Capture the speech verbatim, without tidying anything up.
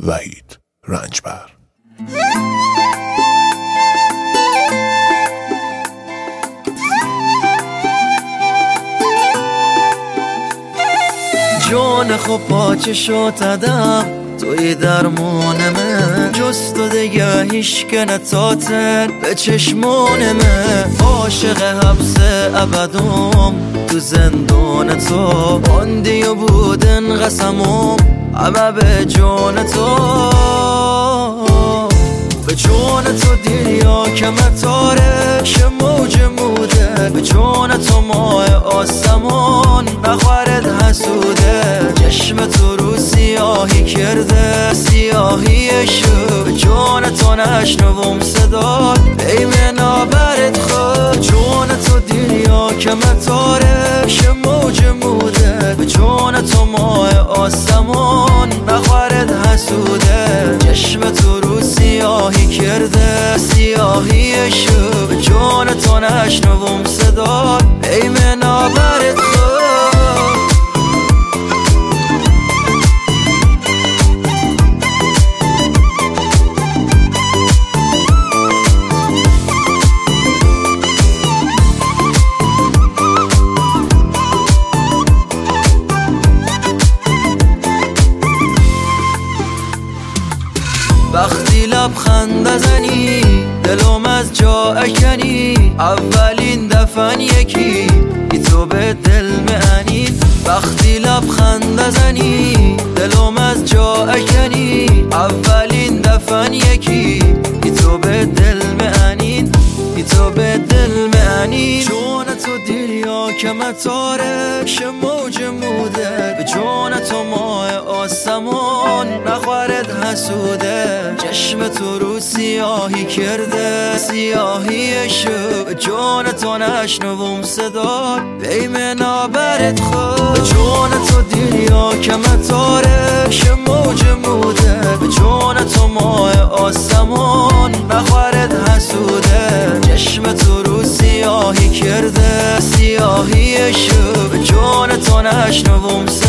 وحید رنجبر. جون خوب پاچه شدم توی درمونمه، جز تو دیگه هیچ که نتاتن به چشمونمه. عاشق حبس ابدم تو زندان تو، باندی و بودن قسمم همه به جون تو. به جون تو دیریا که متارش موج موده، به جون تو ماه آسمان نخورد حسوده. چشم تو رو سیاهی کرده سیاهیشو، به جون تو نشنوم صدا ای منابرت خود. جون تو دیریا که متارش موج موده، به جون تو ماه آسمان نخورد حسوده. چشم تو رو سیاهی کرده سیاهیشو، به جون تو نشنوم صدا ای منابرت خود. وقتی لبخند زنی دلم از جا اکنی، اولین دفن یکی بی تو به دل معنی. وقتی لبخند زنی دلم از جا اکنی، اولین دفن یکی بی تو به دل معنی، بی تو به دل معنی. جون تو دیریا که متارش موج موده، به جون تو ماه آسمان نخورد حسوده. چشم تو رو سیاهی کرده سیاهیشو، به جون تو نشنوم صدا ای منابرت خود. به جون تو دیریا که متارش موج موده، به جون تو ماه آسمان نخورد حسوده. چشم تو رو سیاهی کرده سیاهیشو، به جون تو نشنوم